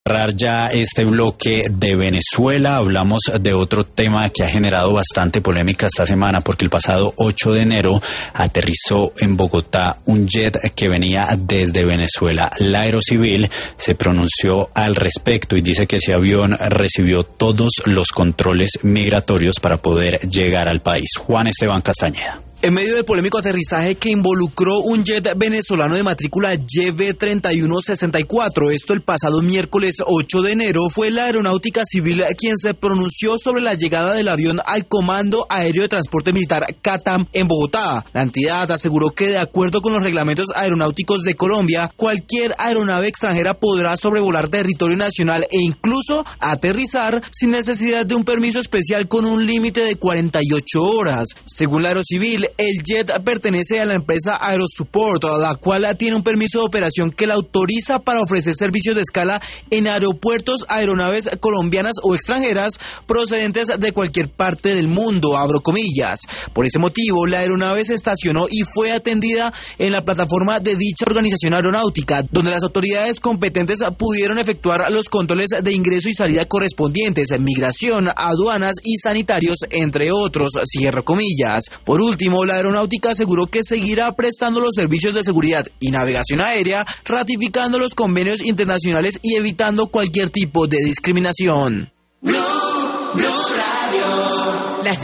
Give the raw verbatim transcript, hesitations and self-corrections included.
cerrar ya este bloque de Venezuela, hablamos de otro tema que ha generado bastante polémica esta semana, porque el pasado ocho de enero aterrizó en Bogotá un jet que venía desde Venezuela. La Aerocivil se pronunció al respecto y dice que ese avión recibió todos los controles migratorios para poder llegar al país. Juan Esteban Castañeda. En medio del polémico aterrizaje que involucró un jet venezolano de matrícula Y B treinta y uno sesenta y cuatro, esto el pasado miércoles ocho de enero, fue la Aeronáutica Civil quien se pronunció sobre la llegada del avión al Comando Aéreo de Transporte Militar CATAM en Bogotá. La entidad aseguró que de acuerdo con los reglamentos aeronáuticos de Colombia, cualquier aeronave extranjera podrá sobrevolar territorio nacional e incluso aterrizar sin necesidad de un permiso especial con un límite de cuarenta y ocho horas. Según la Aerocivil, el jet pertenece a la empresa Aerosupport, la cual tiene un permiso de operación que la autoriza para ofrecer servicios de escala en aeropuertos, aeronaves colombianas o extranjeras procedentes de cualquier parte del mundo, abro comillas. Por ese motivo, la aeronave se estacionó y fue atendida en la plataforma de dicha organización aeronáutica, donde las autoridades competentes pudieron efectuar los controles de ingreso y salida correspondientes, migración, aduanas y sanitarios, entre otros, cierro comillas. Por último, la aeronáutica aseguró que seguirá prestando los servicios de seguridad y navegación aérea, ratificando los convenios internacionales y evitando cualquier tipo de discriminación. Blue, Blue Radio.